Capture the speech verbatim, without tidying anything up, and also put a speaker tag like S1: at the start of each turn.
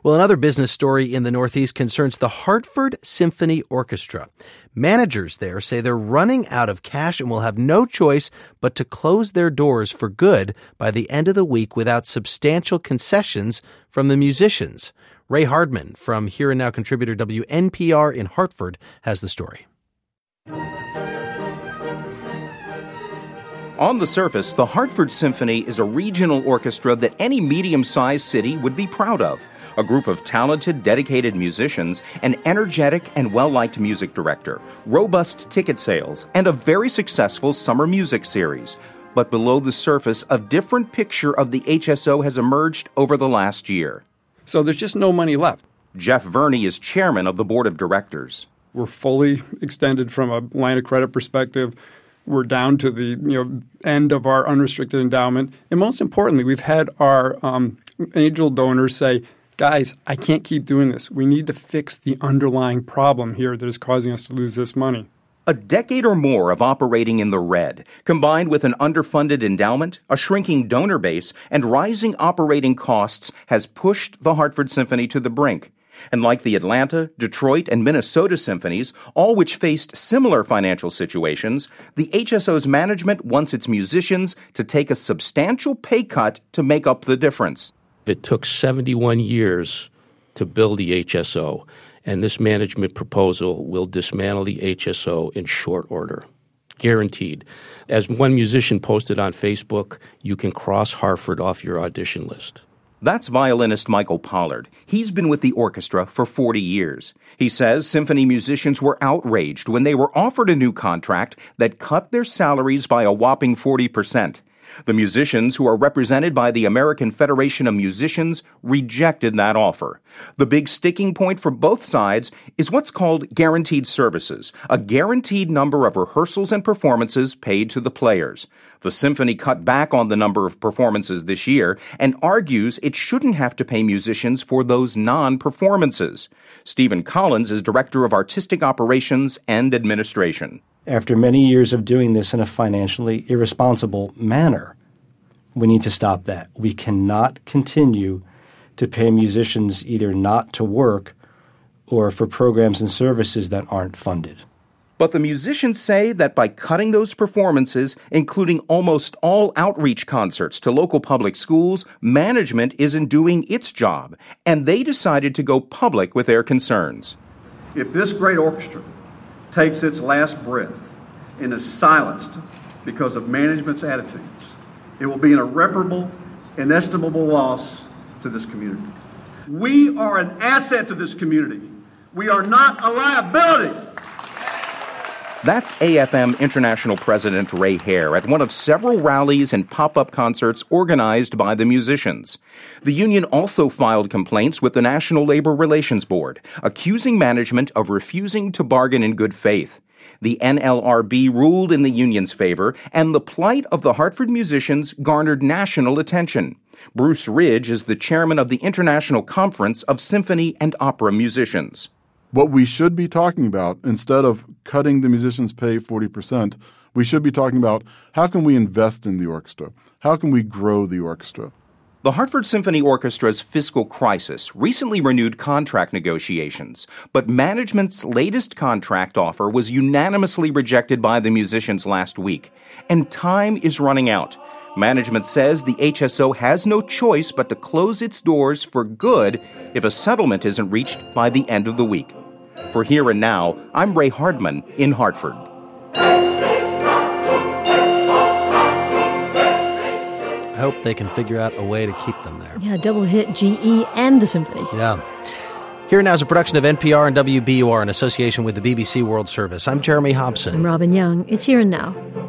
S1: Well, another business story in the Northeast concerns the Hartford Symphony Orchestra. Managers there say they're running out of cash and will have no choice but to close their doors for good by the end of the week without substantial concessions from the musicians. Ray Hardman from Here and Now contributor W N P R in Hartford has the story.
S2: On the surface, the Hartford Symphony is a regional orchestra that any medium-sized city would be proud of. A group of talented, dedicated musicians, an energetic and well-liked music director, robust ticket sales, and a very successful summer music series. But below the surface, a different picture of the H S O has emerged over the last year.
S3: So there's just no money left.
S2: Jeff Verney is chairman of the board of directors.
S3: We're fully extended from a line of credit perspective. We're down to the you know end of our unrestricted endowment. And most importantly, we've had our um, angel donors say, guys, I can't keep doing this. We need to fix the underlying problem here that is causing us to lose this money.
S2: A decade or more of operating in the red, combined with an underfunded endowment, a shrinking donor base, and rising operating costs, has pushed the Hartford Symphony to the brink. And like the Atlanta, Detroit, and Minnesota symphonies, all which faced similar financial situations, the H S O's management wants its musicians to take a substantial pay cut to make up the difference.
S4: It took seventy-one years to build the H S O, and this management proposal will dismantle the H S O in short order. Guaranteed. As one musician posted on Facebook, you can cross Hartford off your audition list.
S2: That's violinist Michael Pollard. He's been with the orchestra for forty years. He says symphony musicians were outraged when they were offered a new contract that cut their salaries by a whopping forty percent. The musicians, who are represented by the American Federation of Musicians, rejected that offer. The big sticking point for both sides is what's called guaranteed services, a guaranteed number of rehearsals and performances paid to the players. The symphony cut back on the number of performances this year and argues it shouldn't have to pay musicians for those non-performances. Stephen Collins is Director of Artistic Operations and Administration.
S5: After many years of doing this in a financially irresponsible manner, we need to stop that. We cannot continue to pay musicians either not to work or for programs and services that aren't funded.
S2: But the musicians say that by cutting those performances, including almost all outreach concerts to local public schools, management isn't doing its job, and they decided to go public with their concerns.
S6: If this great orchestra takes its last breath and is silenced because of management's attitudes, it will be an irreparable, inestimable loss to this community. We are an asset to this community. We are not a liability.
S2: That's A F M International President Ray Hare at one of several rallies and pop-up concerts organized by the musicians. The union also filed complaints with the National Labor Relations Board, accusing management of refusing to bargain in good faith. The N L R B ruled in the union's favor, and the plight of the Hartford musicians garnered national attention. Bruce Ridge is the chairman of the International Conference of Symphony and Opera Musicians.
S7: What we should be talking about, instead of cutting the musicians' pay forty percent, we should be talking about how can we invest in the orchestra? How can we grow the orchestra?
S2: The Hartford Symphony Orchestra's fiscal crisis recently renewed contract negotiations, but management's latest contract offer was unanimously rejected by the musicians last week, and time is running out. Management says the H S O has no choice but to close its doors for good if a settlement isn't reached by the end of the week. For Here and Now, I'm Ray Hardman in Hartford.
S1: I hope they can figure out a way to keep them there.
S8: Yeah, double hit G E and the symphony.
S1: Yeah. Here and Now is a production of N P R and W B U R in association with the B B C World Service. I'm Jeremy Hobson.
S8: I'm Robin Young. It's Here and Now.